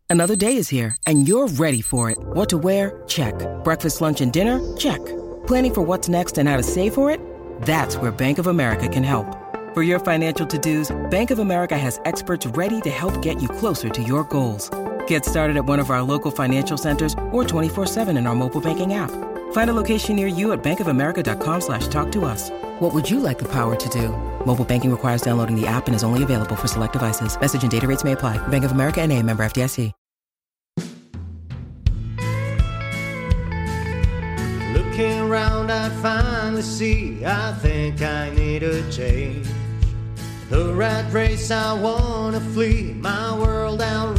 Another day is here, and you're ready for it. What to wear? Check. Breakfast, lunch, and dinner? Check. Planning for what's next and how to save for it? That's where Bank of America can help. For your financial to-dos, Bank of America has experts ready to help get you closer to your goals. Get started at one of our local financial centers or 24/7 in our mobile banking app. Find a location near you at bankofamerica.com/talktous. What would you like the power to do? Mobile banking requires downloading the app and is only available for select devices. Message and data rates may apply. Bank of America N.A., member FDIC. Looking around, I finally see I think I need a change. The rat race, I wanna flee, my world I'll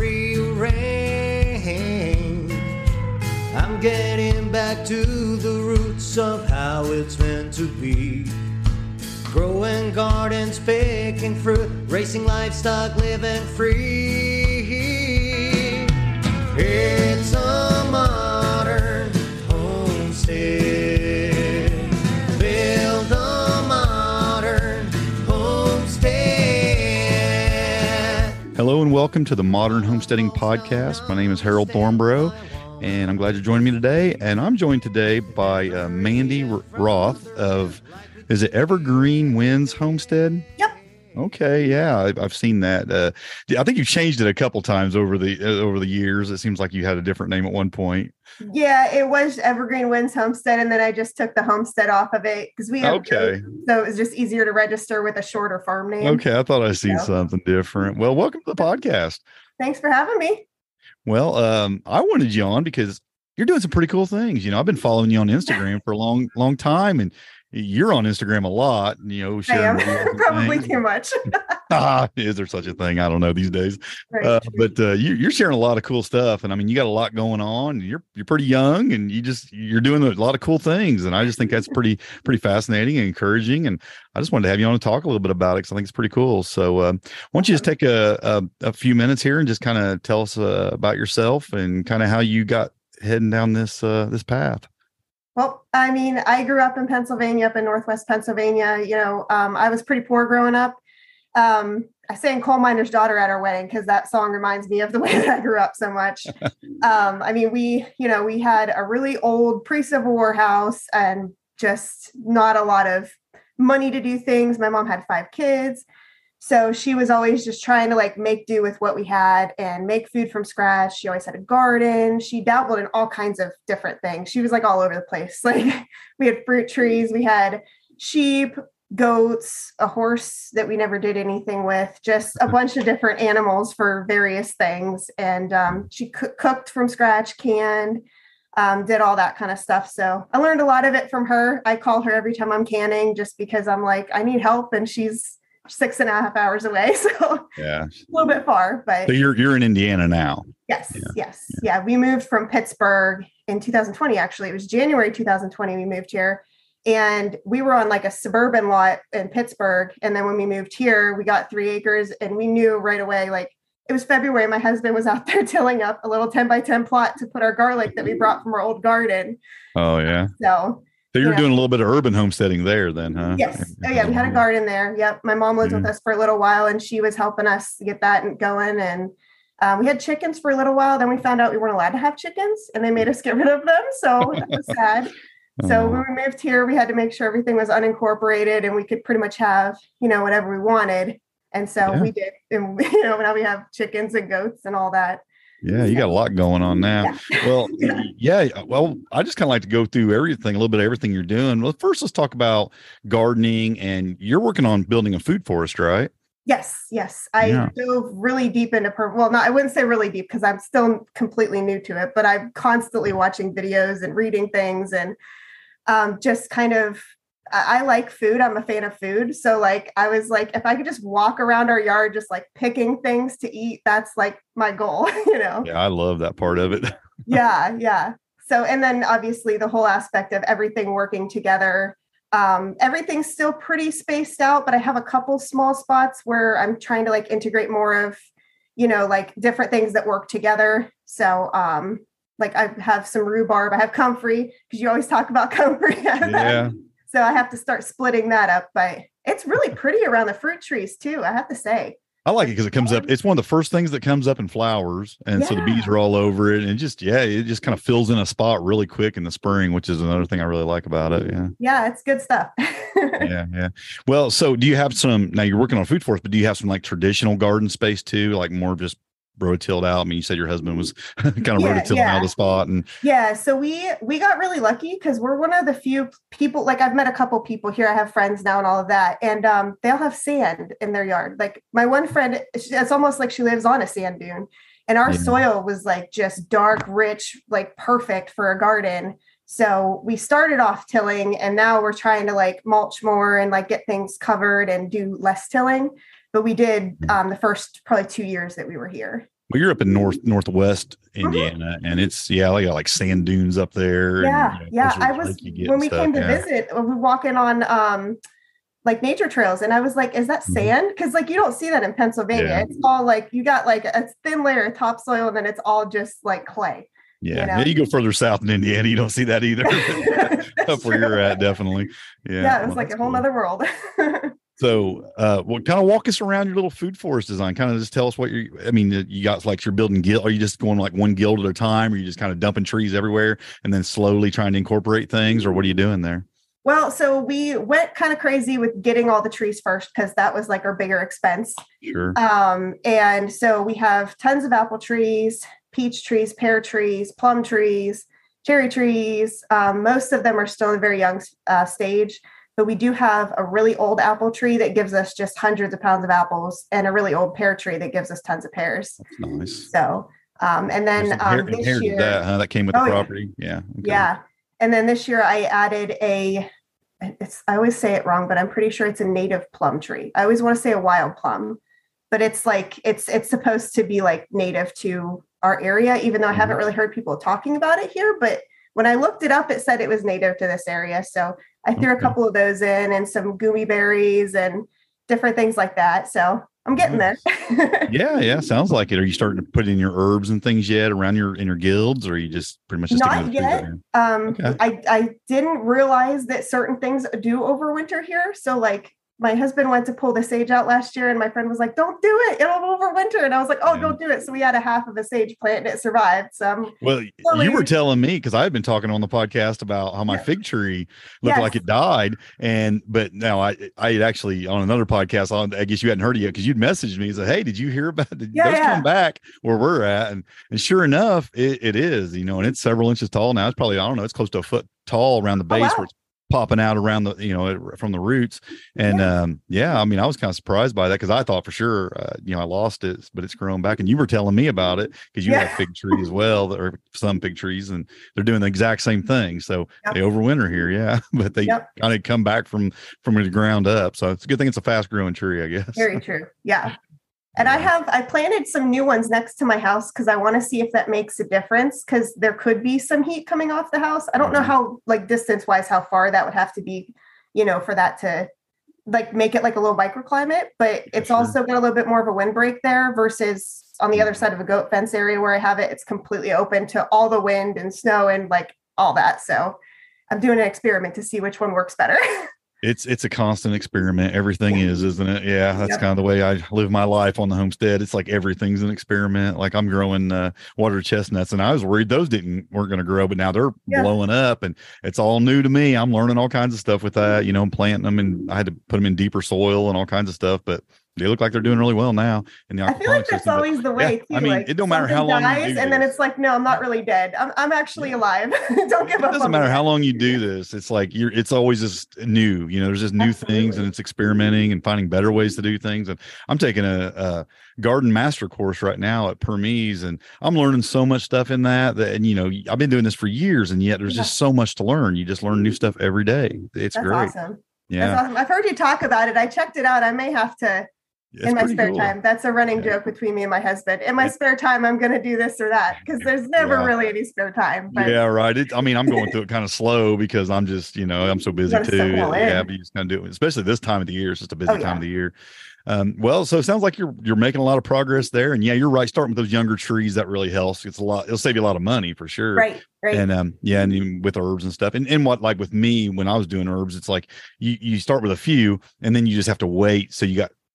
rearrange. I'm getting back to the roots of how it's meant to be. Growing gardens, picking fruit, racing livestock, living free. It's a modern homestead. Build a modern homestead. Hello and welcome to the Modern Homesteading Podcast. My name is Harold Thornborough, and I'm glad you're joining me today. And I'm joined today by Mandy Roth of, is it Evergreen Winds Homestead? Yep. Okay, yeah, I've seen that. I think you've changed it a couple times over the years. It seems like you had a different name at one point. Yeah, it was Evergreen Winds Homestead, and then I just took the homestead off of it because we have so it was just easier to register with a shorter farm name. Okay, I thought I seen something different. Well, welcome to the podcast. Thanks for having me. Well, I wanted you on because you're doing some pretty cool things. You know, I've been following you on Instagram for a long time, and you're on Instagram a lot, sharing. I am. Probably too much. Is there such a thing? I don't know these days. But you're sharing a lot of cool stuff, and I mean, you got a lot going on. You're pretty young, and you're doing a lot of cool things, and I just think that's pretty fascinating and encouraging. And I just wanted to have you on to talk a little bit about it because I think it's pretty cool. So, why don't you just take a few minutes here and just kind of tell us about yourself and kind of how you got heading down this path. Well, I mean, I grew up in Pennsylvania, up in Northwest Pennsylvania. I was pretty poor growing up. I sang Coal Miner's Daughter at our wedding because that song reminds me of the way that I grew up so much. I mean, we had a really old pre-Civil War house and just not a lot of money to do things. My mom had 5 kids. So she was always just trying to make do with what we had and make food from scratch. She always had a garden. She dabbled in all kinds of different things. She was all over the place. We had fruit trees, we had sheep, goats, a horse that we never did anything with, just a bunch of different animals for various things. And she cooked from scratch, canned, did all that kind of stuff. So I learned a lot of it from her. I call her every time I'm canning just because I'm I need help, and she's 6.5 hours away. So yeah, a little bit far, but so you're in Indiana now. Yes. Yeah. We moved from Pittsburgh in 2020. Actually, it was January 2020. We moved here, and we were on a suburban lot in Pittsburgh. And then when we moved here, we got 3 acres, and we knew right away, it was February. My husband was out there tilling up a little 10 by 10 plot to put our garlic that we brought from our old garden. Oh yeah. So you're doing a little bit of urban homesteading there then, huh? Yes. Oh, yeah. We had a garden there. Yep. My mom lived with us for a little while, and she was helping us get that going. And we had chickens for a little while. Then we found out we weren't allowed to have chickens, and they made us get rid of them. So that was sad. So when we moved here, we had to make sure everything was unincorporated and we could pretty much have, whatever we wanted. And so we did. And, now we have chickens and goats and all that. Yeah, you got a lot going on now. Yeah. Well, Well, I just kind of like to go through a little bit of everything you're doing. Well, first, let's talk about gardening, and you're working on building a food forest, right? Yes. I dove really deep into I wouldn't say really deep because I'm still completely new to it, but I'm constantly watching videos and reading things, and just kind of, I like food. I'm a fan of food. So I was if I could just walk around our yard, just picking things to eat, that's my goal, Yeah, I love that part of it. Yeah. So, and then obviously the whole aspect of everything working together. Everything's still pretty spaced out, but I have a couple small spots where I'm trying to integrate more of, different things that work together. So, I have some rhubarb, I have comfrey, because you always talk about comfrey. Yeah. So I have to start splitting that up, but it's really pretty around the fruit trees too, I have to say. I like it because it comes up. It's one of the first things that comes up in flowers. And so the bees are all over it. And it just kind of fills in a spot really quick in the spring, which is another thing I really like about it. Yeah. Yeah, it's good stuff. Yeah. Well, so do you have now you're working on Food Forest, but do you have some like traditional garden space too? Like more just rototilled out? I mean, you said your husband was kind of rototilling out of the spot. And so we got really lucky because we're one of the few people, like I've met a couple people here. I have friends now and all of that. And they'll have sand in their yard. Like my one friend, it's almost like she lives on a sand dune. And our soil was like just dark, rich, like perfect for a garden. So we started off tilling and now we're trying to like mulch more and like get things covered and do less tilling. But we did the first probably 2 years that we were here. Well, you're up in northwest Indiana, and it's like sand dunes up there. Yeah, and, I was when we came to visit. We were walking on like nature trails, and I was like, "Is that sand?" Because like you don't see that in Pennsylvania. Yeah. It's all like you got like a thin layer of topsoil, and then it's all just like clay. Yeah, you go further south in Indiana, you don't see that either. Up where you're at, definitely. Yeah, it was like a whole other world. So, kind of walk us around your little Food Forest design. Kind of just tell us what you got like you're building guild. Are you just going like one guild at a time? Or are you just kind of dumping trees everywhere and then slowly trying to incorporate things? Or what are you doing there? Well, so we went kind of crazy with getting all the trees first because that was like our bigger expense. Sure. And so we have tons of apple trees, peach trees, pear trees, plum trees, cherry trees. Most of them are still in a very young stage. But we do have a really old apple tree that gives us just hundreds of pounds of apples and a really old pear tree that gives us tons of pears. That's nice. So, and then this year, that came with the property. Yeah. Okay. Yeah. And then this year I added I always say it wrong, but I'm pretty sure it's a native plum tree. I always want to say a wild plum, but it's like, it's supposed to be like native to our area, even though I haven't really heard people talking about it here, but when I looked it up, it said it was native to this area. So I threw a couple of those in and some gooey berries and different things like that. So I'm getting there. Yeah. Sounds like it. Are you starting to put in your herbs and things yet around in your guilds, or are you just pretty much just not yet? I didn't realize that certain things do overwinter here. So like my husband went to pull the sage out last year and my friend was like, "Don't do it. It'll overwinter." And I was like, "Oh, don't do it." So we had a half of a sage plant and it survived. So you were telling me, because I had been talking on the podcast about how my fig tree looked like it died. But now I had actually on another podcast, I guess you hadn't heard it yet because you'd messaged me and said, "Hey, did you hear about it? Those come back where we're at?" And sure enough, it is, and it's several inches tall now. It's probably, I don't know, it's close to a foot tall around the base where it's popping out around the from the roots. And I mean, I was kind of surprised by that because I thought for sure I lost it, but it's grown back. And you were telling me about it because you have fig trees as well, or some fig trees, and they're doing the exact same thing. So they overwinter here, but they kind of come back from the ground up. So it's a good thing it's a fast growing tree, I guess. Very true. Yeah. And I planted some new ones next to my house because I want to see if that makes a difference, because there could be some heat coming off the house. I don't know how, like distance wise, how far that would have to be, for that to like make it like a little microclimate, but it's also got a little bit more of a windbreak there versus on the other side of a goat fence area where I have it. It's completely open to all the wind and snow and like all that. So I'm doing an experiment to see which one works better. It's a constant experiment. Everything is, isn't it? Yeah, that's kind of the way I live my life on the homestead. It's like everything's an experiment. Like I'm growing water chestnuts, and I was worried those weren't going to grow, but now they're blowing up, and it's all new to me. I'm learning all kinds of stuff with that. I'm planting them, and I had to put them in deeper soil and all kinds of stuff, but they look like they're doing really well now in the aquaponics system. I feel like that's always the way too. I mean, it don't matter how long you do and then it's like, no, I'm not really dead. I'm actually alive. Don't give up. It doesn't matter how long you do this. It's like it's always just new. There's just new things, and it's experimenting and finding better ways to do things. And I'm taking a garden master course right now at Permise, and I'm learning so much stuff in that. And I've been doing this for years, and yet there's just so much to learn. You just learn new stuff every day. That's great. Awesome. Yeah, that's awesome. I've heard you talk about it. I checked it out. I may have to. In my spare time. That's a running joke between me and my husband. In my spare time, I'm going to do this or that because there's never really any spare time. But yeah, right. I'm going through it kind of slow because I'm just, I'm so busy too. Yeah, but you just kind of do it, especially this time of the year. It's just a busy time of the year. Well, so it sounds like you're making a lot of progress there. And you're right. Starting with those younger trees, that really helps. It's a lot. It'll save you a lot of money for sure. Right. And and even with herbs and stuff. And what, like with me, when I was doing herbs, it's like you start with a few and then you just have to wait. So you got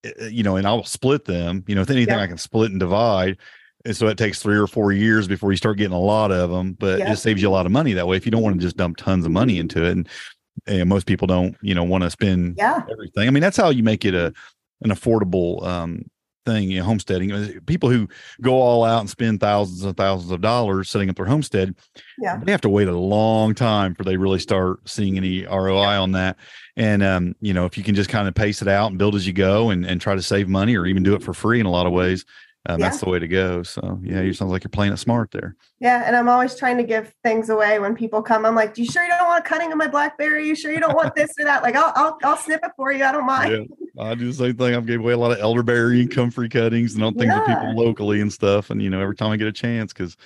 and I'll split them, if anything, I can split and divide. And so it takes 3 or 4 years before you start getting a lot of them, but it just saves you a lot of money that way. If you don't want to just dump tons of money into it. And most people don't, want to spend everything. I mean, that's how you make it an affordable, thing, homesteading. People who go all out and spend thousands and thousands of dollars setting up their homestead, they have to wait a long time before they really start seeing any ROI on that. And, if you can just kind of pace it out and build as you go and try to save money or even do it for free in a lot of ways, that's the way to go. So you sounds like you're playing it smart there. Yeah. And I'm always trying to give things away when people come. I'm like, you sure you don't want cutting of my blackberry? You sure you don't want this or that? Like I'll snip it for you. I don't mind. Yeah, I do the same thing. I've gave away a lot of elderberry and comfrey cuttings and all things to people locally and stuff. And, every time I get a chance, because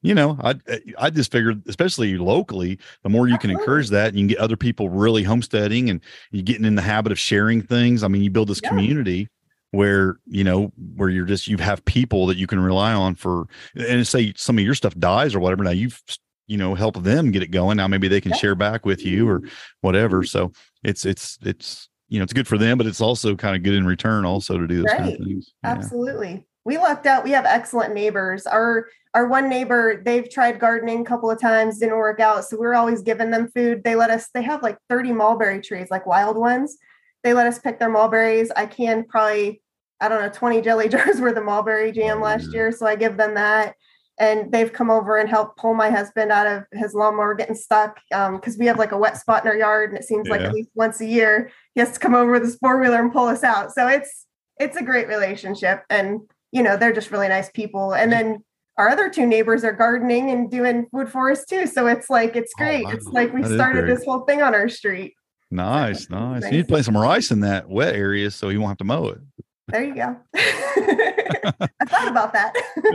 I just figured, especially locally, the more you can encourage that and you can get other people really homesteading and you're getting in the habit of sharing things. I mean, you build this community where you have people that you can rely on and say some of your stuff dies or whatever. Now you've, helped them get it going. Now maybe they can share back with you or whatever. So it's good for them, but it's also kind of good in return also to do those kind of things. Absolutely. We lucked out. We have excellent neighbors. Our one neighbor, they've tried gardening a couple of times, didn't work out. So we're always giving them food. They have like 30 mulberry trees, like wild ones. They let us pick their mulberries. I canned probably, 20 jelly jars worth of mulberry jam last year. So I give them that. And they've come over and helped pull my husband out of his lawnmower getting stuck. Because we have like a wet spot in our yard. And it seems like at least once a year, he has to come over with his 4-wheeler and pull us out. So it's a great relationship. And, they're just really nice people. And then our other 2 neighbors are gardening and doing food for us too. So it's great. Wow. It's like we started this whole thing on our street. Nice. You need to plant some rice in that wet area so you won't have to mow it. There you go. I thought about that.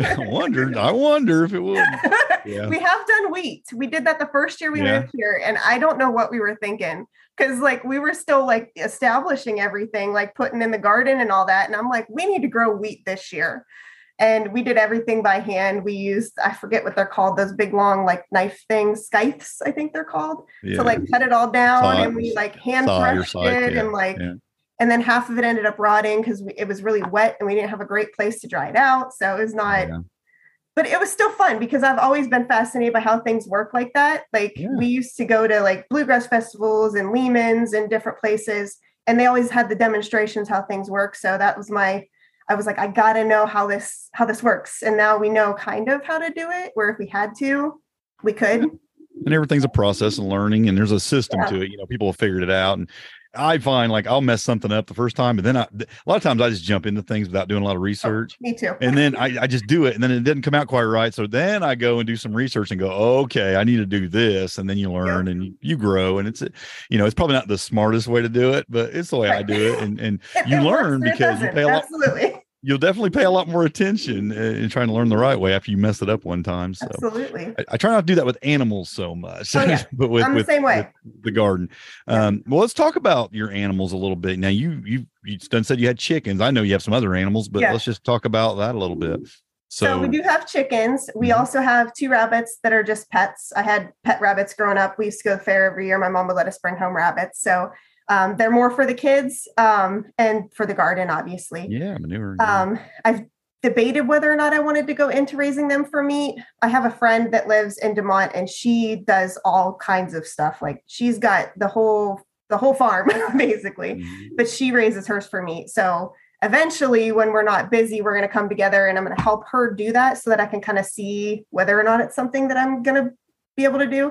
I wonder if it would. Yeah. We have done wheat. We did that the first year we moved here. And I don't know what we were thinking. Because we were still establishing everything, putting in the garden and all that. And I'm like, we need to grow wheat this year. And we did everything by hand. We used, I forget what they're called, those big long knife things, scythes, I think they're called. To cut it all down. And we hand threshed it and and then half of it ended up rotting because it was really wet and we didn't have a great place to dry it out. So it was not, but it was still fun because I've always been fascinated by how things work like that. We used to go to bluegrass festivals and Lehman's and different places, and they always had the demonstrations, how things work. So that was I was like, I got to know how this works. And now we know kind of how to do it, where if we had to, we could. And everything's a process and learning, and there's a system to it. People have figured it out. And I find I'll mess something up the first time, but then a lot of times I just jump into things without doing a lot of research. Me too. And then I just do it, and then it didn't come out quite right. So then I go and do some research and go, okay, I need to do this. And then you learn and you grow. And it's, it's probably not the smartest way to do it, but it's the way I do it. And you learn because you pay a lot. Absolutely. You'll definitely pay a lot more attention in trying to learn the right way after you mess it up one time. So absolutely. I try not to do that with animals so much, but I'm the same way. With the garden. Well, let's talk about your animals a little bit. Now you done said you had chickens. I know you have some other animals, but let's just talk about that a little bit. So we do have chickens. We also have 2 rabbits that are just pets. I had pet rabbits growing up. We used to go to the fair every year. My mom would let us bring home rabbits. So they're more for the kids and for the garden, obviously. Yeah, manure. I've debated whether or not I wanted to go into raising them for meat. I have a friend that lives in Demont, and she does all kinds of stuff. She's got the whole farm basically, but she raises hers for meat. So eventually, when we're not busy, we're going to come together, and I'm going to help her do that so that I can kind of see whether or not it's something that I'm going to be able to do.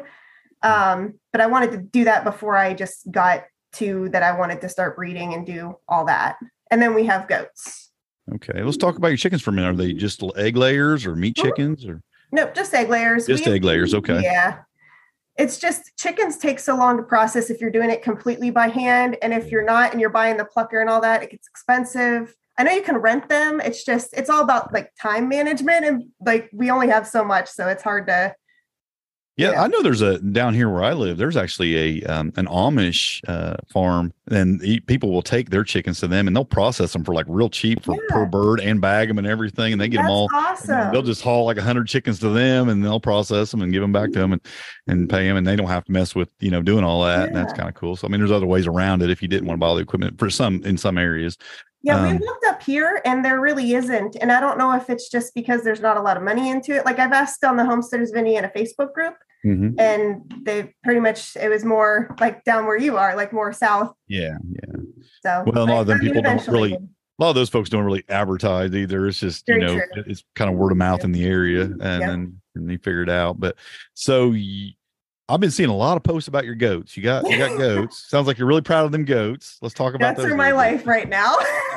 But I wanted to do that before I just got to that I wanted to start breeding and do all that. And then we have goats. Okay. Let's talk about your chickens for a minute. Are they just egg layers or meat chickens or? Nope, just egg layers. Just egg layers. Okay. Yeah. It's just chickens take so long to process if you're doing it completely by hand. And if you're not, and you're buying the plucker and all that, it gets expensive. I know you can rent them. It's all about time management, and we only have so much. So it's hard to. Yeah, I know there's down here where I live, there's actually an Amish farm, and people will take their chickens to them and they'll process them for real cheap per bird and bag them and everything. And they get them all. Awesome. They'll just haul 100 chickens to them and they'll process them and give them back to them and pay them. And they don't have to mess with, doing all that. Yeah. And that's kind of cool. So, there's other ways around it if you didn't want to buy the equipment in some areas. Yeah, we looked up here and there really isn't. And I don't know if it's just because there's not a lot of money into it. Like I've asked on the Homesteaders of Indiana Facebook group, and they pretty much, it was more like down where you are, like more south. Yeah. So well, a lot of them people don't really, eventually. a lot of those folks don't really advertise either. It's just, Very true. it's kind of word of mouth in the area, and then they figure it out. But so I've been seeing a lot of posts about your goats. You got goats. Sounds like you're really proud of them goats. Let's talk about Goats those. are my life right now.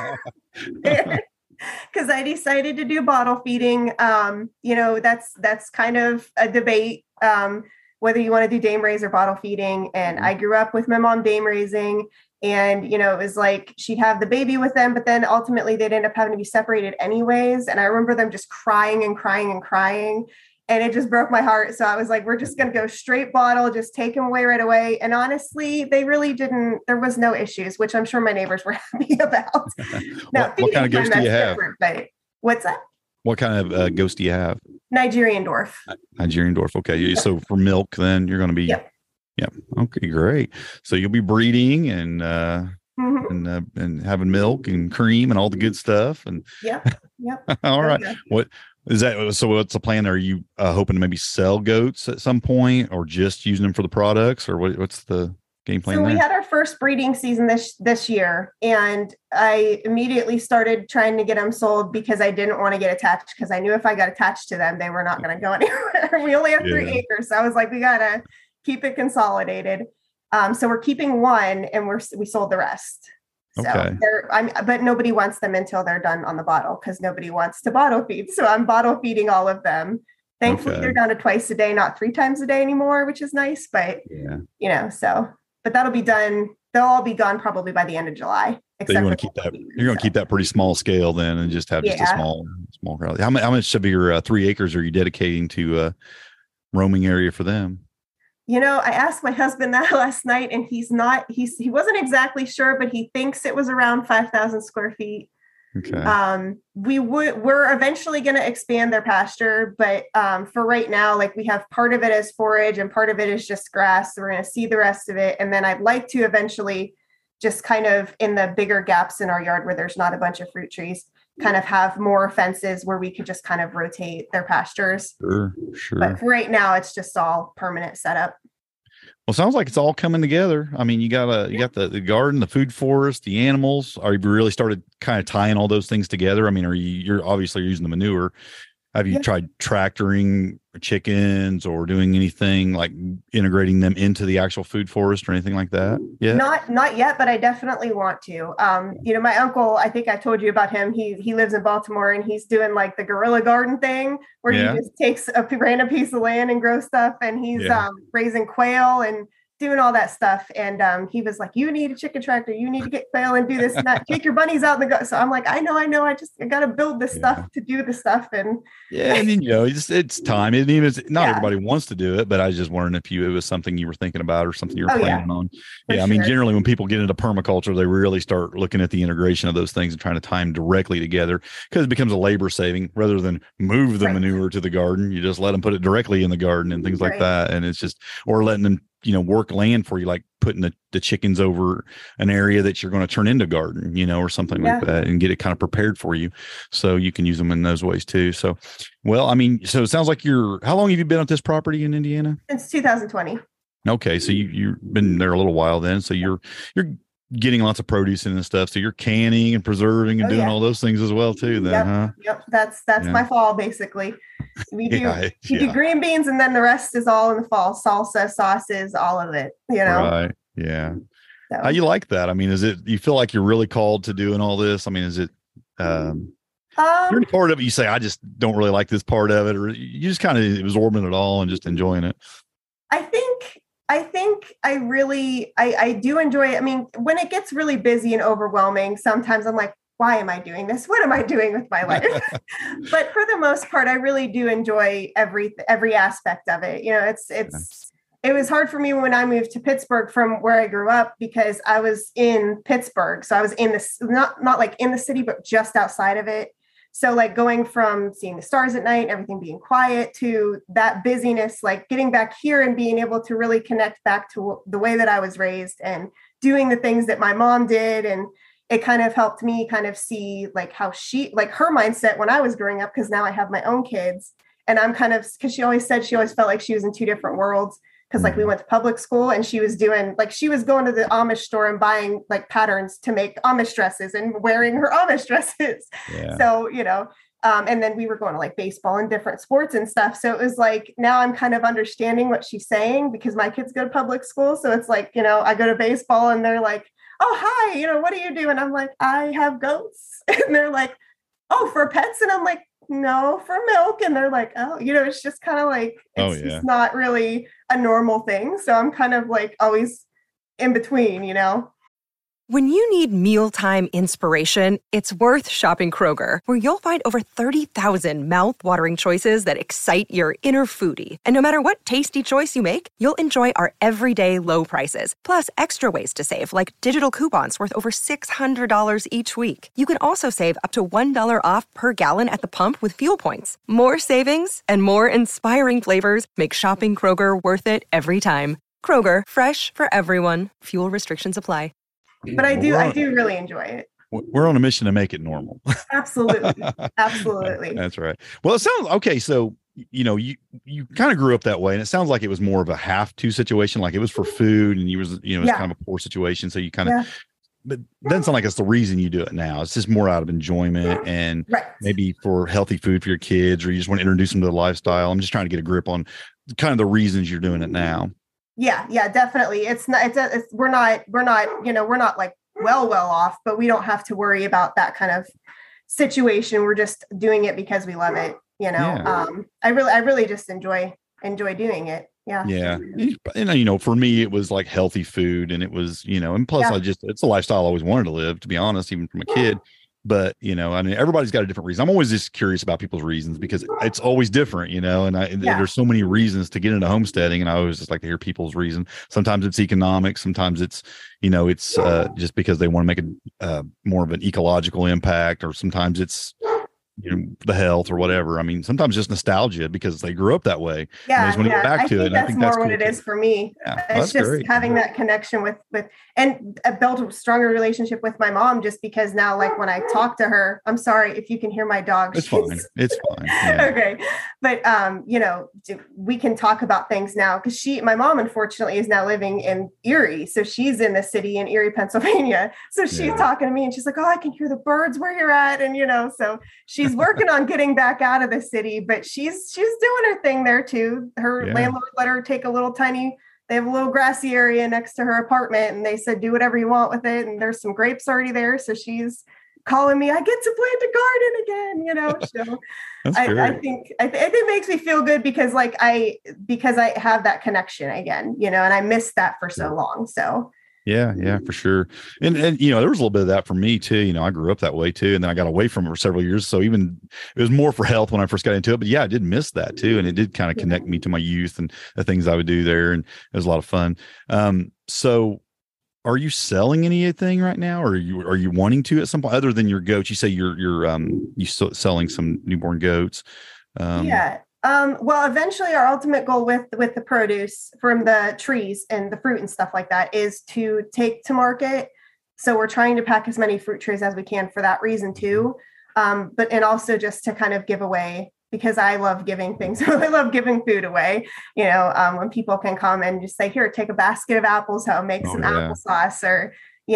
Because I decided to do bottle feeding. That's kind of a debate, whether you want to do dame raise or bottle feeding. And I grew up with my mom dame raising, and it was like she'd have the baby with them, but then ultimately they'd end up having to be separated anyways. And I remember them just crying and crying and crying. And it just broke my heart. So I was like, we're just going to go straight bottle, just take them away right away. And honestly, they really didn't, there was no issues, which I'm sure my neighbors were happy about. Now, what kind of goats do you have? But what's that? What kind of goats do you have? Nigerian dwarf. Nigerian dwarf. Okay. So for milk, then you're going to be. Yep. Okay, great. So you'll be breeding and and having milk and cream and all the good stuff. And Yep. all right. What is that? So what's the plan? Are you hoping to maybe sell goats at some point, or just using them for the products, or what's the game plan? So there? we had our first breeding season this year, and I immediately started trying to get them sold because I didn't want to get attached, because I knew if I got attached to them, they were not going to go anywhere. We only have 3 acres. So I was like, we got to keep it consolidated. So we're keeping one, and we sold the rest. So okay. But nobody wants them until they're done on the bottle, because nobody wants to bottle feed. So I'm bottle feeding all of them. Thankfully, they're down to twice a day, not 3 times a day anymore, which is nice. But but that'll be done. They'll all be gone probably by the end of July. So you want to keep that? You're going to keep that pretty small scale then, and just have just a small crowd. How much of your 3 acres are you dedicating to roaming area for them? I asked my husband that last night, and he wasn't exactly sure, but he thinks it was around 5,000 square feet. Okay. We're eventually going to expand their pasture, but for right now, like, we have part of it as forage and part of it is just grass. So we're going to see the rest of it. And then I'd like to eventually just kind of, in the bigger gaps in our yard where there's not a bunch of fruit trees, kind of have more fences where we could just kind of rotate their pastures. Sure. But for right now, it's just all permanent setup. Well, sounds like it's all coming together. I mean, you got the garden, the food forest, the animals. Are you really started kind of tying all those things together? I mean, you're obviously using the manure. Have you tried tractoring chickens or doing anything like integrating them into the actual food forest or anything like that? Yeah. Not yet, but I definitely want to. My uncle, I think I told you about him. He lives in Baltimore, and he's doing like the guerrilla garden thing where he just takes a random piece of land and grows stuff, and he's raising quail and doing all that stuff. And he was like, you need a chicken tractor, you need to get quail and do this and that, take your bunnies out in the go. So I'm like, I know. I got to build this stuff to do the stuff. And and then, it's time. And even not everybody wants to do it, but I was just wondering if it was something you were thinking about or something you were planning on. For I mean, generally when people get into permaculture, they really start looking at the integration of those things and trying to tie them directly together, because it becomes a labor saving rather than move the manure to the garden. You just let them put it directly in the garden and things like that. And it's just, or letting them, work land for you, like putting the chickens over an area that you're going to turn into garden, or something like that, and get it kind of prepared for you so you can use them in those ways too. So, well, I mean, so it sounds like how long have you been at this property in Indiana? Since 2020. Okay. So you've been there a little while then. So you're getting lots of produce in and stuff. So you're canning and preserving and doing all those things as well too then, huh? Yep. That's my fall, basically. We do green beans, and then the rest is all in the fall. Salsa, sauces, all of it, Right. Yeah. So. How you like that? I mean, you feel like you're really called to doing all this? I mean, is it, you're a part of it, you say, I just don't really like this part of it, or you just kind of absorbing it all and just enjoying it? I think I do enjoy it. I mean, when it gets really busy and overwhelming, sometimes I'm like, why am I doing this? What am I doing with my life? But for the most part, I really do enjoy every aspect of it. It was hard for me when I moved to Pittsburgh from where I grew up, because I was in Pittsburgh. So I was in this, not like in the city, but just outside of it. So like going from seeing the stars at night, everything being quiet, to that busyness, like getting back here and being able to really connect back to the way that I was raised and doing the things that my mom did. And, it kind of helped me kind of see like how her mindset when I was growing up, because now I have my own kids, and I'm kind of, because she always said she always felt like she was in two different worlds. Because like we went to public school and she was going to the Amish store and buying like patterns to make Amish dresses and wearing her Amish dresses. Yeah. So, and then we were going to like baseball and different sports and stuff. So it was like, now I'm kind of understanding what she's saying because my kids go to public school. So it's like, I go to baseball and they're like, oh, hi, what do you do? And I'm like, I have goats. And they're like, oh, for pets. And I'm like, no, for milk. And they're like, oh, it's just kind of like, it's just not really a normal thing. So I'm kind of like always in between, When you need mealtime inspiration, it's worth shopping Kroger, where you'll find over 30,000 mouth-watering choices that excite your inner foodie. And no matter what tasty choice you make, you'll enjoy our everyday low prices, plus extra ways to save, like digital coupons worth over $600 each week. You can also save up to $1 off per gallon at the pump with fuel points. More savings and more inspiring flavors make shopping Kroger worth it every time. Kroger, fresh for everyone. Fuel restrictions apply. But I do really enjoy it. We're on a mission to make it normal. Absolutely. Absolutely. That's right. Well, it sounds okay. So, you kind of grew up that way, and it sounds like it was more of a have to situation. Like it was for food and it's kind of a poor situation. So you kind of, but it doesn't sound like it's the reason you do it now. It's just more out of enjoyment and maybe for healthy food for your kids, or you just want to introduce them to the lifestyle. I'm just trying to get a grip on kind of the reasons you're doing it now. Yeah, definitely. It's not, we're not like well off, but we don't have to worry about that kind of situation. We're just doing it because we love it. I really just enjoy doing it. Yeah. Yeah. And, for me, it was like healthy food, and it was, and plus it's a lifestyle I always wanted to live, to be honest, even from a kid. But, everybody's got a different reason. I'm always just curious about people's reasons because it's always different, and there's so many reasons to get into homesteading. And I always just like to hear people's reason. Sometimes it's economic. Sometimes it's, it's just because they want to make a more of an ecological impact, or sometimes it's, the health or whatever. I mean, sometimes just nostalgia because they grew up that way. Yeah. When you get back to it, that's more what it is for me. It's just great. Having that connection with, and built a stronger relationship with my mom, just because now, like when I talk to her, I'm sorry if you can hear my dog. It's fine. It's fine. Yeah. Okay. But, we can talk about things now because my mom, unfortunately, is now living in Erie. So she's in the city in Erie, Pennsylvania. So she's talking to me and she's like, oh, I can hear the birds where you're at. And, so she's working on getting back out of the city, but she's doing her thing there too. Her landlord let her take they have a little grassy area next to her apartment, and they said, do whatever you want with it. And there's some grapes already there. So she's calling me, I get to plant a garden again, So I think it makes me feel good because I have that connection again, and I missed that for so long. So Yeah, for sure. And there was a little bit of that for me too. I grew up that way too. And then I got away from it for several years. So even it was more for health when I first got into it. But I did miss that too. And it did kind of connect me to my youth and the things I would do there. And it was a lot of fun. So are you selling anything right now? Or are you wanting to at some point other than your goats? You say you're selling some newborn goats. Well, eventually our ultimate goal with the produce from the trees and the fruit and stuff like that is to take to market. So we're trying to pack as many fruit trays as we can for that reason too. And also just to kind of give away, because I love giving things. I love giving food away, when people can come and just say, here, take a basket of apples, make some applesauce or,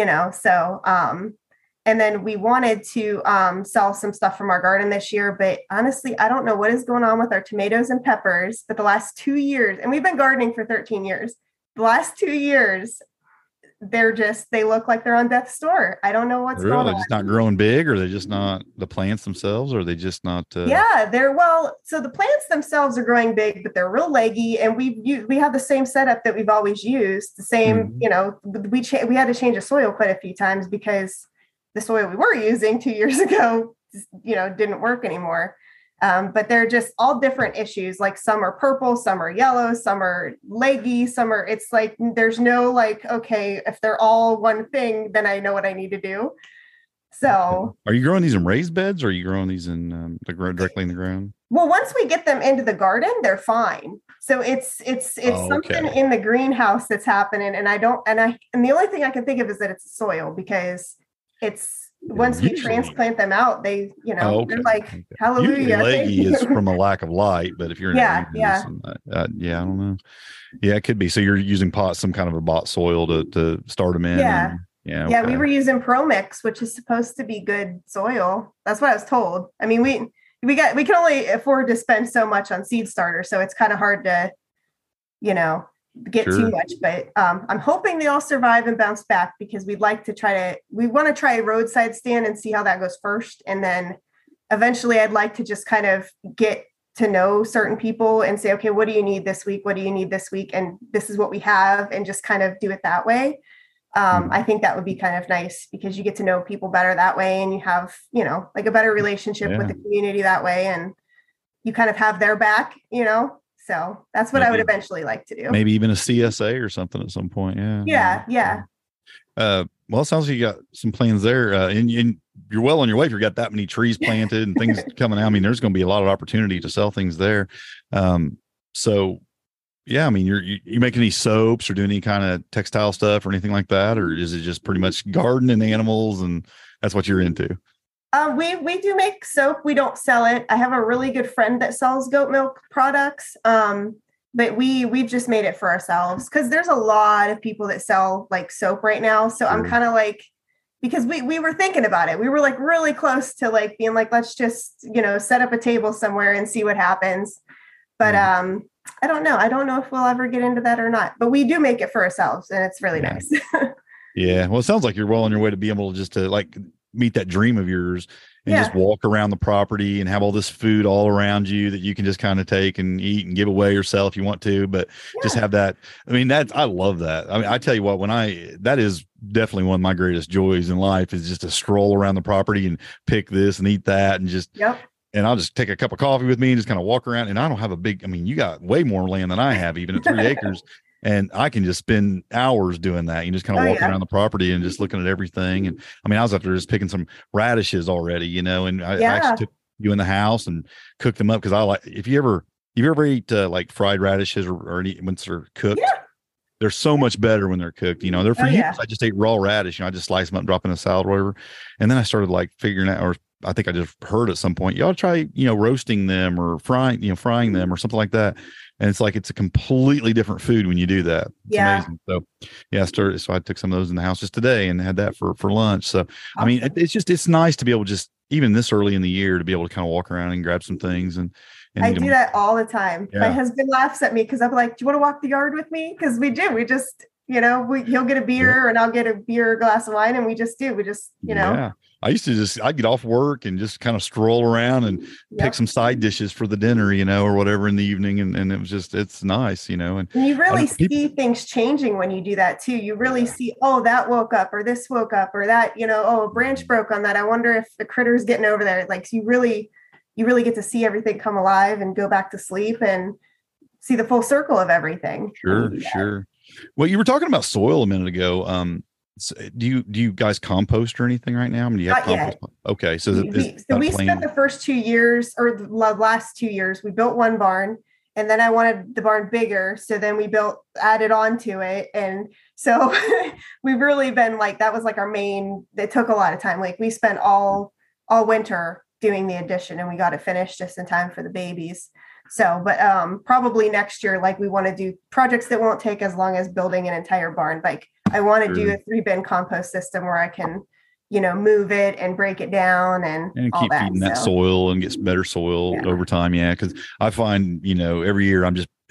and then we wanted to sell some stuff from our garden this year. But honestly, I don't know what is going on with our tomatoes and peppers. But the last 2 years, and we've been gardening for 13 years, the last 2 years, they look like they're on death's door. I don't know what's going on. They're just not growing big, or they're just not the plants themselves, or are they just not? So the plants themselves are growing big, but they're real leggy. And we have the same setup that we've always used. The same, we had to change the soil quite a few times because the soil we were using 2 years ago, didn't work anymore. But they're just all different issues. Like some are purple, some are yellow, some are leggy, it's like, there's no okay, if they're all one thing, then I know what I need to do. So are you growing these in raised beds, or are you growing these in directly in the ground? Well, once we get them into the garden, they're fine. So it's something in the greenhouse that's happening. And the only thing I can think of is that it's soil, because it's once we transplant them out, they, you know, they're like, okay. hallelujah. Usually leggy is from a lack of light, but if you're yeah, I don't know. Yeah, it could be. So you're using some kind of a bot soil to start them in. Yeah. Yeah. Yeah. We were using ProMix, which is supposed to be good soil. That's what I was told. I mean, we can only afford to spend so much on seed starter. So it's kind of hard to, you know, get too much, but I'm hoping they all survive and bounce back, because we want to try a roadside stand and see how that goes first. And then eventually I'd like to just kind of get to know certain people and say, okay, what do you need this week? What do you need this week? And this is what we have, and just kind of do it that way. I think that would be kind of nice, because you get to know people better that way, and you have, you know, like a better relationship with the community that way, and you kind of have their back, you know. So that's what I would eventually like to do. Maybe even a CSA or something at some point. Yeah. Well, it sounds like you got some plans there, and you're well on your way. If you've got that many trees planted and things coming out, I mean, there's going to be a lot of opportunity to sell things there. So yeah, I mean, you make any soaps or do any kind of textile stuff or anything like that, or is it just pretty much garden and animals, and that's what you're into? We do make soap. We don't sell it. I have a really good friend that sells goat milk products. But we've just made it for ourselves, because there's a lot of people that sell like soap right now. So I'm kind of like, because we were thinking about it. We were like really close to like being like, let's just, you know, set up a table somewhere and see what happens. But I don't know. I don't know if we'll ever get into that or not, but we do make it for ourselves, and it's really nice. Yeah. Well, it sounds like you're well on your way to be able to just to like meet that dream of yours and just walk around the property and have all this food all around you that you can just kind of take and eat and give away or sell if you want to, but just have that. I mean, I love that. I mean, I tell you what, that is definitely one of my greatest joys in life, is just to stroll around the property and pick this and eat that, and just, and I'll just take a cup of coffee with me and just kind of walk around. And I don't have you got way more land than I have, even at 3 acres. And I can just spend hours doing that. You just kind of walk around the property and just looking at everything. And I mean, I was up there just picking some radishes already, you know, and I actually took you in the house and cooked them up, because I like, if you ever eat like fried radishes or any, once they're cooked, they're so much better when they're cooked. You know, they're for years I just ate raw radish, you know, I just slice them up and drop in a salad or whatever. And then I started like figuring out, or I think I just heard at some point, you ought to try, you know, roasting them or frying them or something like that. And it's like, it's a completely different food when you do that. It's amazing. So so I took some of those in the house just today and had that for lunch. So, I mean, it's nice to be able to just, even this early in the year, to be able to kind of walk around and grab some things. And I do that all the time. My husband laughs at me, because I'm like, do you want to walk the yard with me? Because we do. We just, you know, he'll get a beer and I'll get a beer, glass of wine. And we just, you know. Yeah. I used to I'd get off work and just kind of stroll around and pick some side dishes for the dinner, you know, or whatever in the evening. And it was just, it's nice, you know. And you really see things changing when you do that too. You really see, oh, that woke up, or this woke up, or that, you know, oh, a branch broke on that. I wonder if the critter's getting over there. Like you really get to see everything come alive and go back to sleep and see the full circle of everything. Sure. Well, you were talking about soil a minute ago. So do you guys compost or anything right now? I mean, do you have compost? Okay. So we spent the first 2 years, or the last 2 years, we built one barn, and then I wanted the barn bigger. So then we added on to it. And so we've really been like, that was like our main, it took a lot of time. Like we spent all winter doing the addition, and we got it finished just in time for the babies. So, but probably next year, like we want to do projects that won't take as long as building an entire barn. Like I want to do a 3-bin compost system where I can, you know, move it and break it down and all keep feeding that soil and get better soil over time. Yeah. Cause I find, you know, every year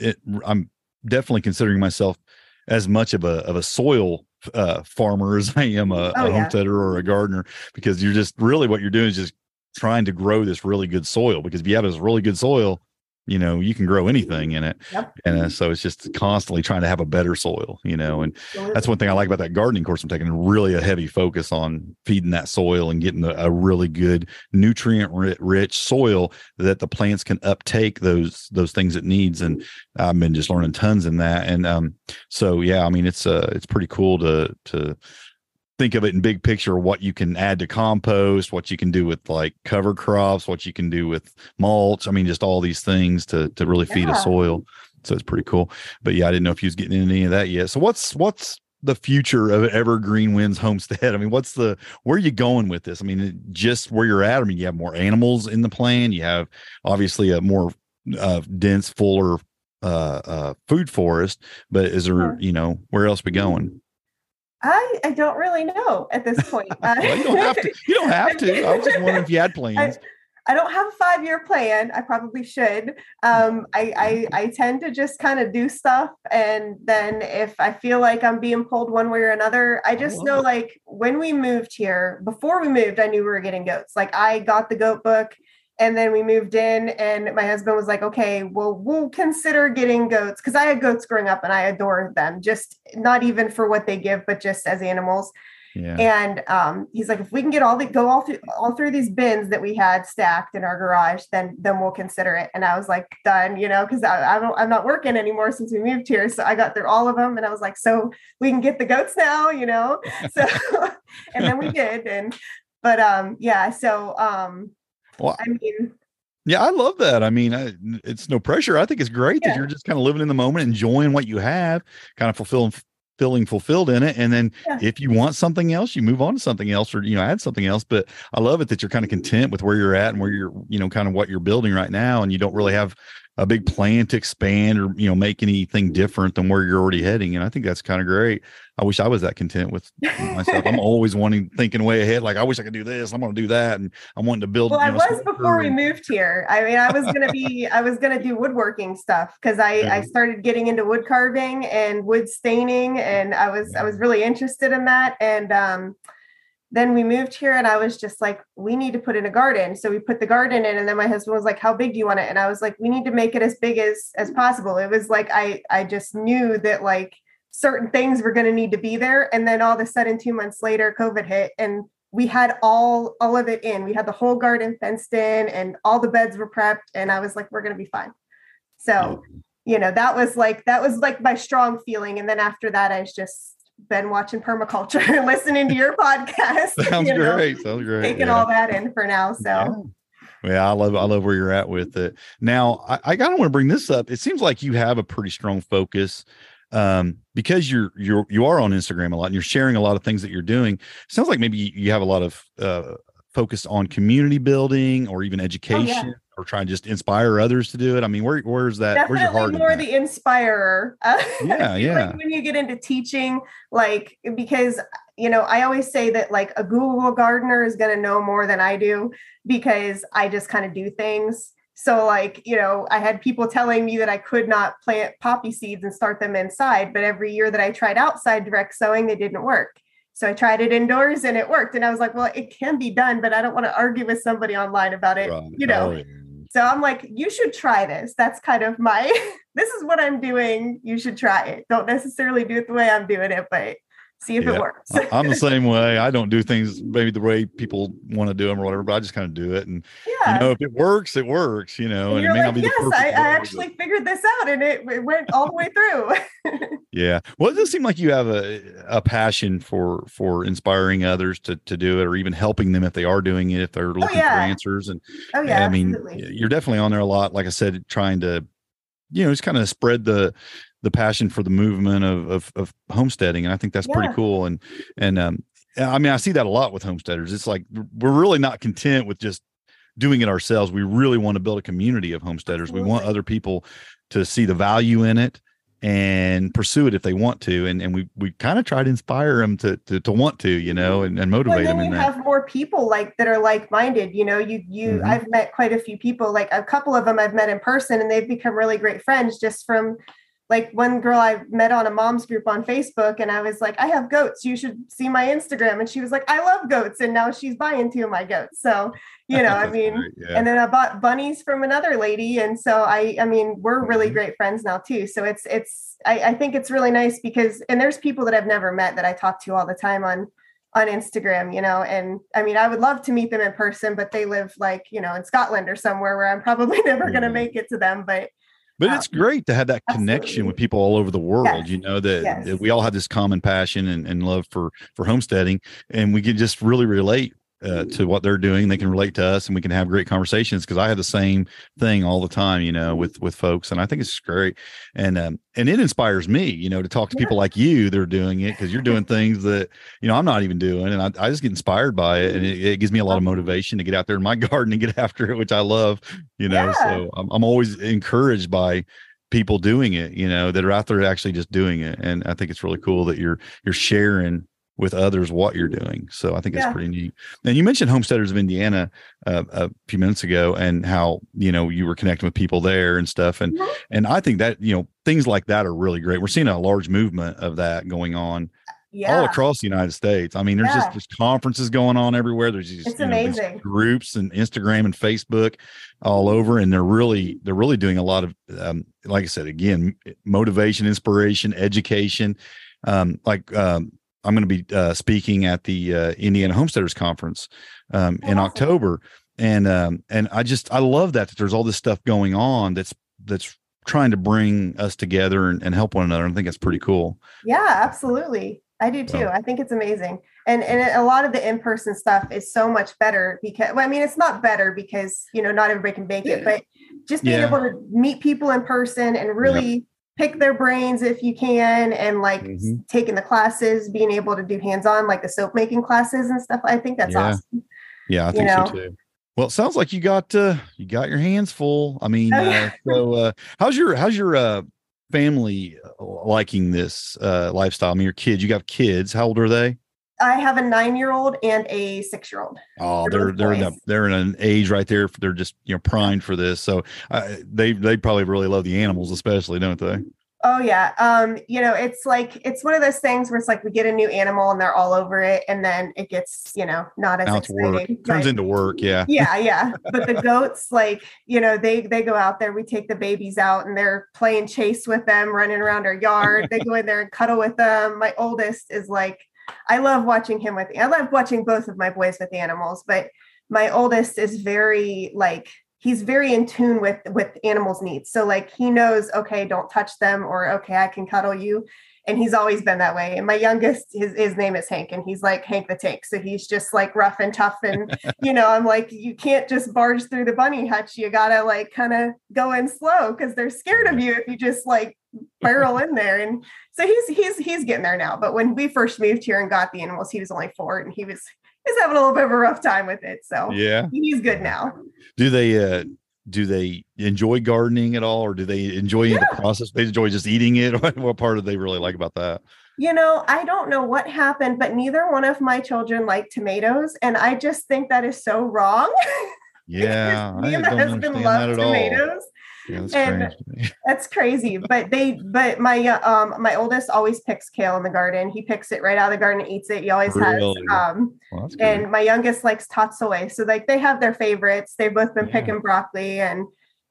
I'm definitely considering myself as much of a soil farmer as I am a homesteader or a gardener, because you're just really, what you're doing is just trying to grow this really good soil, because if you have this really good soil, you know, you can grow anything in it. And so it's just constantly trying to have a better soil, you know, and that's one thing I like about that gardening course. I'm taking really a heavy focus on feeding that soil and getting a really good nutrient rich soil that the plants can uptake those things it needs. And I've been just learning tons in that. And so, yeah, I mean, it's pretty cool to think of it in big picture, what you can add to compost, what you can do with like cover crops, what you can do with mulch. I mean, just all these things to really feed a soil. So it's pretty cool. But yeah, I didn't know if you was getting into any of that yet. So what's the future of Evergreen Winds Homestead? I mean, where are you going with this? I mean, just where you're at. I mean, you have more animals in the plan. You have obviously a more dense, fuller food forest, but is there, where else we going? I don't really know at this point. Well, you don't have to. You don't have to. I was just wondering if you had plans. I don't have a 5-year plan. I probably should. I tend to just kind of do stuff. And then if I feel like I'm being pulled one way or another, I just know, like, when we moved here, before we moved, I knew we were getting goats. Like, I got the goat book, and then we moved in, and my husband was like, okay, well, we'll consider getting goats. Cause I had goats growing up and I adore them, just not even for what they give, but just as animals. Yeah. And he's like, if we can get all through these bins that we had stacked in our garage, then we'll consider it. And I was like, done, because I'm not working anymore since we moved here. So I got through all of them, and I was like, so we can get the goats now, So, and then we did. Yeah. So, well, I mean, yeah, I love that. I mean, it's no pressure. I think it's great that you're just kind of living in the moment, enjoying what you have, kind of feeling fulfilled in it. And then if you want something else, you move on to something else, or, add something else. But I love it that you're kind of content with where you're at and where you're, kind of what you're building right now. And you don't really have a big plan to expand or, make anything different than where you're already heading. And I think that's kind of great. I wish I was that content with myself. I'm always thinking way ahead. Like, I wish I could do this. I'm going to do that. And I'm wanting to build. Well, I was before we moved here. I mean, I was going to do woodworking stuff, because I started getting into wood carving and wood staining. And I was really interested in that. And, then we moved here, and I was just like, we need to put in a garden. So we put the garden in, and then my husband was like, how big do you want it? And I was like, we need to make it as big as possible. It was like, I just knew that, like, certain things were going to need to be there. And then all of a sudden, 2 months later, COVID hit, and we had all of it in. We had the whole garden fenced in, and all the beds were prepped. And I was like, we're going to be fine. So, that was like my strong feeling. And then after that, I just been watching permaculture and listening to your podcast. Sounds great. Taking all that in for now. So I love where you're at with it. Now, I kind of want to bring this up. It seems like you have a pretty strong focus, because you are on Instagram a lot and you're sharing a lot of things that you're doing. It sounds like maybe you have a lot of focus on community building or even education, or trying to just inspire others to do it. I mean, where's that? Definitely where's your heart? More the inspirer. Yeah. Like when you get into teaching, like, because, I always say that, like, a Google gardener is going to know more than I do, because I just kind of do things. So, like, I had people telling me that I could not plant poppy seeds and start them inside, but every year that I tried outside direct sowing, they didn't work. So I tried it indoors and it worked. And I was like, well, it can be done, but I don't want to argue with somebody online about it, Right. So I'm like, you should try this. That's kind of this is what I'm doing. You should try it. Don't necessarily do it the way I'm doing it, but see if it works. I'm the same way. I don't do things maybe the way people want to do them or whatever, but I just kind of do it. And, if it works, it works, and it may not be the perfect I way, actually figured this out, and it went all the way through. Yeah. Well, it does seem like you have a passion for inspiring others to do it, or even helping them if they are doing it, if they're looking for answers. And I mean, absolutely. You're definitely on there a lot. Like I said, trying to, just kind of spread the passion for the movement of homesteading. And I think that's pretty cool. And I mean, I see that a lot with homesteaders. It's like, we're really not content with just doing it ourselves. We really want to build a community of homesteaders. Absolutely. We want other people to see the value in it and pursue it if they want to. And we kind of try to inspire them to want to, and motivate them in that. Have more people that are like-minded, I've met quite a few people, like a couple of them I've met in person, and they've become really great friends just from, like, one girl I met on a mom's group on Facebook, and I was like, I have goats. You should see my Instagram. And she was like, I love goats. And now she's buying 2 of my goats. So, I mean, and then I bought bunnies from another lady. And so I mean, we're really great friends now too. So I think it's really nice because, and there's people that I've never met that I talk to all the time on Instagram, and I mean, I would love to meet them in person, but they live in Scotland or somewhere where I'm probably never going to make it to them. But it's great to have that connection with people all over the world, that we all have this common passion and love for homesteading, and we can just really relate to what they're doing. They can relate to us, and we can have great conversations, because I have the same thing all the time, with folks, and I think it's great. And it inspires me, to talk to people like you that are doing it, because you're doing things that, I'm not even doing. And I just get inspired by it. And it gives me a lot of motivation to get out there in my garden and get after it, which I love, so I'm always encouraged by people doing it, that are out there actually just doing it. And I think it's really cool that you're sharing with others what you're doing. So I think it's pretty neat. And you mentioned Homesteaders of Indiana a few minutes ago, and how, you were connecting with people there and stuff. And, and I think that, things like that are really great. We're seeing a large movement of that going on all across the United States. I mean, there's conferences going on everywhere. There's these, it's amazing these groups and Instagram and Facebook all over. And they're really doing a lot of, like I said, again, motivation, inspiration, education. I'm going to be speaking at the Indiana Homesteaders Conference in October. And I love that there's all this stuff going on that's trying to bring us together and help one another. I think that's pretty cool. Yeah, absolutely. I do too. I think it's amazing. And a lot of the in-person stuff is so much better because, it's not better because, not everybody can make it, but just being able to meet people in person and really pick their brains if you can, and taking the classes, being able to do hands-on, like the soap making classes and stuff. I think that's awesome. Yeah, I think so too. Well, it sounds like you got your hands full. I mean, so how's your family liking this lifestyle? I mean, your kids, you got kids. How old are they? I have a 9-year-old and a 6-year-old. Oh, they're in an age right there. They're just, primed for this. So they probably really love the animals, especially, don't they? Oh yeah. It's one of those things where it's like we get a new animal and they're all over it, and then it gets, not as exciting. Turns into work. Yeah. Yeah. But the goats, they go out there, we take the babies out and they're playing chase with them, running around our yard. They go in there and cuddle with them. My oldest is I love watching him I love watching both of my boys with animals, but my oldest is very he's very in tune with animals' needs. So he knows, okay, don't touch them, or okay, I can cuddle you. And he's always been that way. And my youngest, his name is Hank, and he's like Hank the Tank. So he's just rough and tough. And, I'm you can't just barge through the bunny hutch. You gotta kind of go in slow, because they're scared of you if you just barrel in there. And so he's getting there now. But when we first moved here and got the animals, he was only 4, and he's having a little bit of a rough time with it. So he's good now. Do they enjoy gardening at all, or do they enjoy the process? They enjoy just eating it? What part do they really like about that? I don't know what happened, but neither one of my children like tomatoes. And I just think that is so wrong. Yeah. Me and my husband love tomatoes. Yeah, that's crazy. That's crazy. But my oldest always picks kale in the garden. He picks it right out of the garden and eats it. He always has. And my youngest likes tatsoi. So they have their favorites. They've both been picking broccoli, and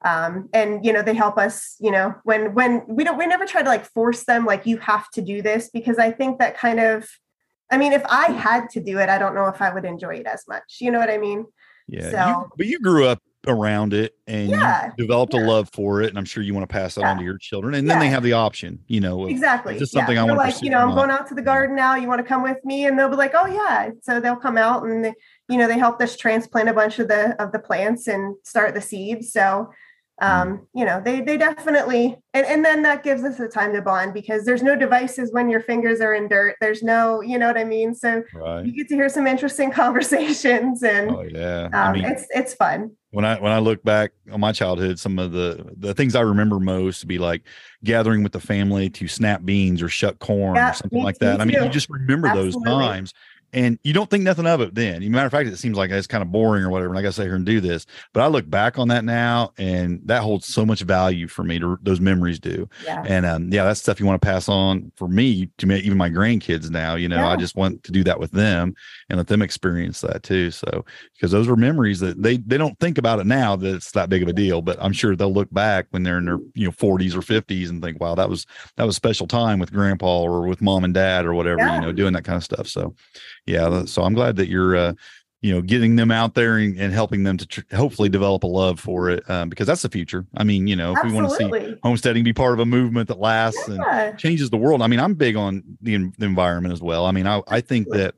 they help us, when we never try to force them, you have to do this, because I think that kind of, if I had to do it, I don't know if I would enjoy it as much. You know what I mean? Yeah. So, but you grew up around it, and you developed a love for it, and I'm sure you want to pass that on to your children, and then they have the option, exactly. It's just something I want to I'm going out to the garden now, you want to come with me? And they'll be like, oh yeah. So they'll come out, and they helped us transplant a bunch of the plants and start the seeds. So they definitely, and then that gives us the time to bond, because there's no devices when your fingers are in dirt. There's no, you know what I mean? So you get to hear some interesting conversations, and it's fun. When I look back on my childhood, some of the things I remember most to be gathering with the family to snap beans or shuck corn or something like that. You just remember those times. And you don't think nothing of it then. As a matter of fact, it seems like it's kind of boring or whatever, and I got to sit here and do this. But I look back on that now, and that holds so much value for me. Those memories do. Yeah. And that's stuff you want to pass on for me to even my grandkids now. I just want to do that with them and let them experience that too. So, because those are memories that they don't think about it now that it's that big of a deal, but I'm sure they'll look back when they're in their 40s or 50s and think, wow, that was a special time with grandpa or with mom and dad or whatever, doing that kind of stuff. So. Yeah. So I'm glad that you're, getting them out there and helping them to hopefully develop a love for it, because that's the future. If we want to see homesteading be part of a movement that lasts and changes the world. I'm big on the environment as well. I think that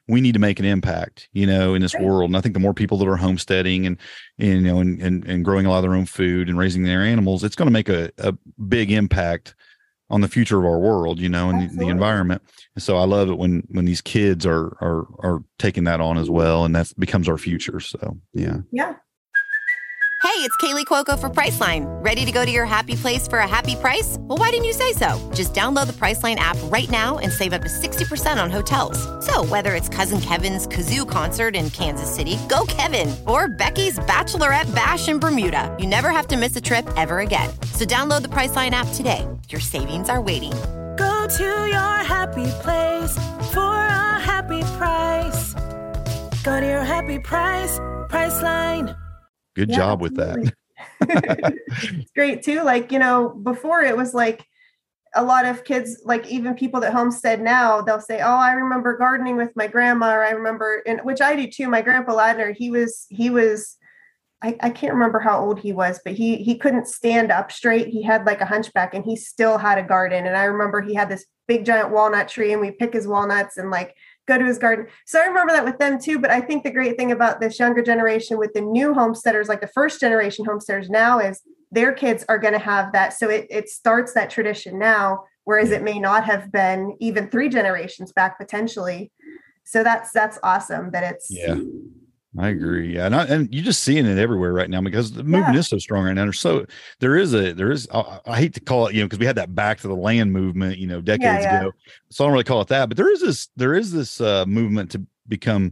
we need to make an impact, you know, in this world. And I think the more people that are homesteading and you know, and growing a lot of their own food and raising their animals, it's going to make a big impact on the future of our world, you know, and the environment. And so I love it when these kids are taking that on as well, and that becomes our future. So yeah. Hey, it's Kaylee Cuoco for Priceline. Ready to go to your happy place for a happy price? Well, why didn't you say so? Just download the Priceline app right now and save up to 60% on hotels. So whether it's Cousin Kevin's Kazoo concert in Kansas City, go Kevin, or Becky's Bachelorette Bash in Bermuda, you never have to miss a trip ever again. So download the Priceline app today. Your savings are waiting. Go to your happy place for a happy price. Go to your happy price, Priceline. Good job with that. It's great too. Like, you know, before it was like a lot of kids, like even people that homestead now, they'll say, oh, I remember gardening with my grandma, or I remember, and which I do too. My grandpa Ladner, he was, I can't remember how old he was, but he couldn't stand up straight. He had like a hunchback and he still had a garden. And I remember he had this big giant walnut tree and we pick his walnuts and like go to his garden. So I remember that with them too. But I think the great thing about this younger generation with the new homesteaders, like the first generation homesteaders now, is their kids are going to have that. So it starts that tradition now, whereas it may not have been even 3 generations back potentially. So that's awesome that it's. Yeah, I agree. Yeah. And you're just seeing it everywhere right now because the movement is so strong right now. There is, I hate to call it, you know, because we had that back to the land movement, you know, decades ago. So I don't really call it that, but there is this movement to become,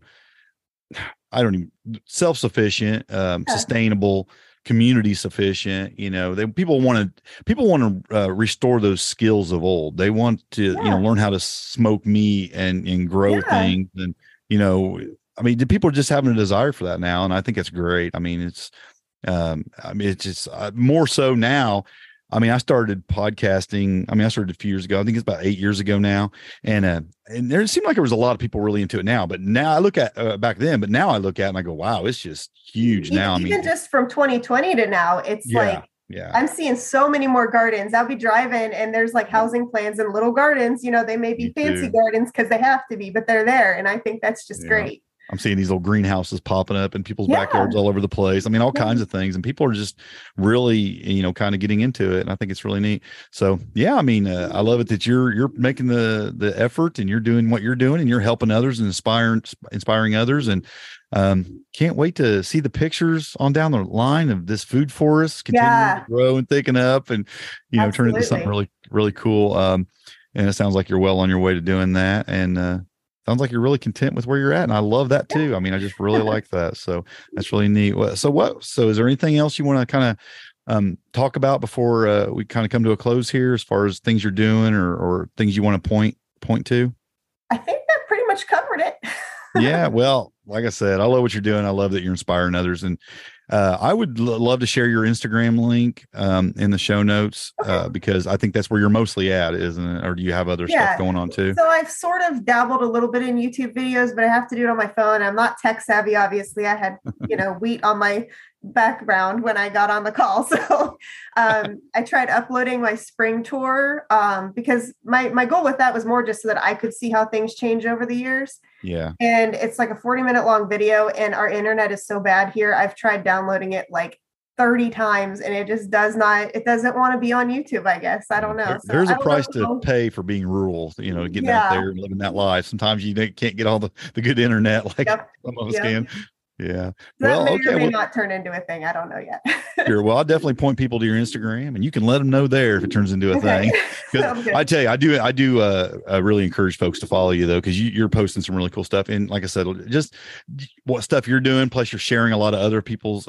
self-sufficient, sustainable, community sufficient. You know, people want to restore those skills of old. They want to, you know, learn how to smoke meat and grow things. And, you know, I mean, people are just having a desire for that now. And I think it's great. I mean, it's just more so now. I mean, I started podcasting. I started a few years ago. I think it's about 8 years ago now. And there seemed like there was a lot of people really into it now, but now I look at back then, but now I look at it and I go, wow, it's just huge now. Even just from 2020 to now, it's I'm seeing so many more gardens. I'll be driving and there's like housing plans and little gardens, you know, they may be fancy gardens because they have to be, but they're there. And I think that's just great. I'm seeing these little greenhouses popping up in people's backyards all over the place. I mean, all kinds of things, and people are just really, you know, kind of getting into it. And I think it's really neat. So, yeah, I mean, I love it that you're making the effort and you're doing what you're doing and you're helping others and inspiring others. And can't wait to see the pictures on down the line of this food forest continuing to grow and thicken up and, you know, turn into something really, really cool. And it sounds like you're well on your way to doing that. And, sounds like you're really content with where you're at. And I love that too. I mean, I just really like that. So that's really neat. So is there anything else you want to kind of talk about before we kind of come to a close here as far as things you're doing or things you want to point to? I think that pretty much covered it. Yeah. Well, like I said, I love what you're doing. I love that you're inspiring others. And I would love to share your Instagram link in the show notes because I think that's where you're mostly at, isn't it? Or do you have other stuff going on too? So I've sort of dabbled a little bit in YouTube videos, but I have to do it on my phone. I'm not tech savvy. Obviously I had, you know, wheat on my background when I got on the call. So I tried uploading my spring tour because my goal with that was more just so that I could see how things change over the years. Yeah. And it's like a 40-minute long video and our internet is so bad here. I've tried downloading it like 30 times and it just doesn't want to be on YouTube, I guess. I don't know. There's a price to pay for being rural, you know, getting out there and living that life. Sometimes you can't get all the good internet like some of us can. Yeah. That may not turn into a thing. I don't know yet. Sure. Well, I'll definitely point people to your Instagram and you can let them know there if it turns into a thing. I tell you, I do really encourage folks to follow you though, because you're posting some really cool stuff. And like I said, just what stuff you're doing. Plus you're sharing a lot of other people's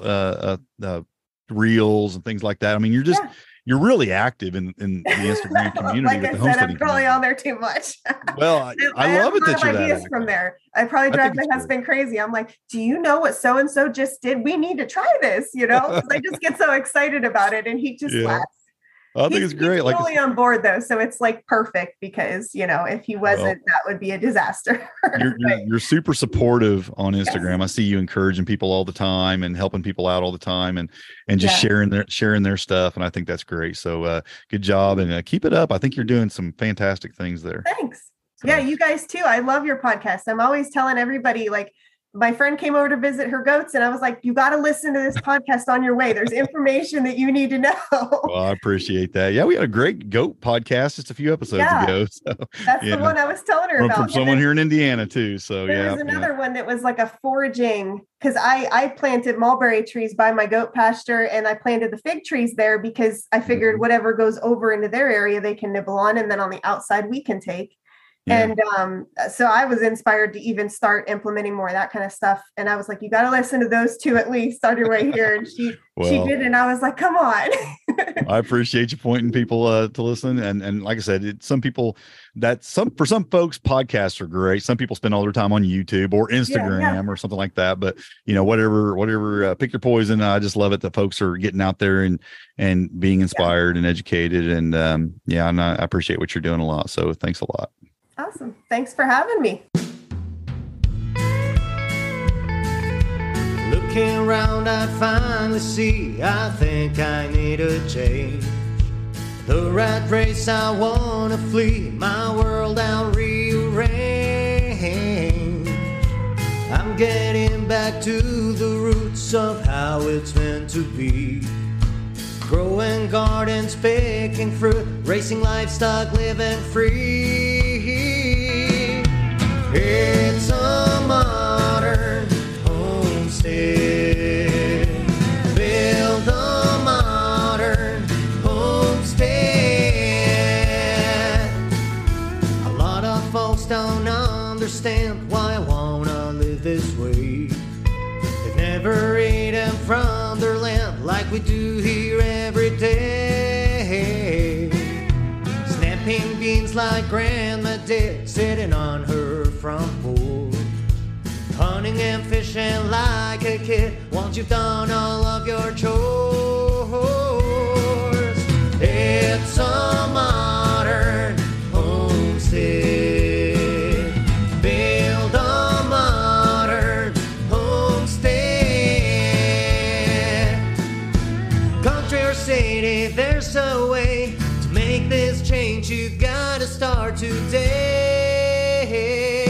reels and things like that. I mean, you're really active in the Instagram community. Like I said, I'm probably on there too much. Well, I love it that you're ideas that from there. I probably drive my husband crazy. I'm like, do you know what so-and-so just did? We need to try this, you know, because I just get so excited about it. And he just laughs. I think it's great. He's totally on board though. So it's like perfect because, you know, if he wasn't, that would be a disaster. You're super supportive on Instagram. I see you encouraging people all the time and helping people out all the time and just sharing their stuff. And I think that's great. So good job and keep it up. I think you're doing some fantastic things there. Thanks. Yeah, you guys too. I love your podcast. I'm always telling everybody, like, my friend came over to visit her goats and I was like, you got to listen to this podcast on your way. There's information that you need to know. Well, I appreciate that. Yeah, we had a great goat podcast just a few episodes ago. So that's the one I was telling her about. From someone here in Indiana too. So there was another one that was like a foraging, because I planted mulberry trees by my goat pasture and I planted the fig trees there because I figured whatever goes over into their area, they can nibble on. And then on the outside we can take. Yeah. And so I was inspired to even start implementing more of that kind of stuff. And I was like, you got to listen to those two at least on your way here. And she did. And I was like, come on. I appreciate you pointing people to listen. And like I said, for some folks, podcasts are great. Some people spend all their time on YouTube or Instagram or something like that. But, whatever, pick your poison. I just love it that folks are getting out there and being inspired and educated. And and I appreciate what you're doing a lot. So thanks a lot. Awesome. Thanks for having me. Looking around, I finally see I think I need a change. The rat race, I want to flee. My world, I'll rearrange. I'm getting back to the roots of how it's meant to be. Growing gardens, picking fruit, racing livestock, living free. It's a modern homestead. Build a modern homestead. A lot of folks don't understand why I wanna live this way. They've never eaten from their land like we do here every day. Snapping beans like Grandma did, sitting on her front porch. Hunting and fishing like a kid once you've done all of your chores. It's a modern homestead. Build a modern homestead. Country or city, there's a way to make this change. You gotta start today.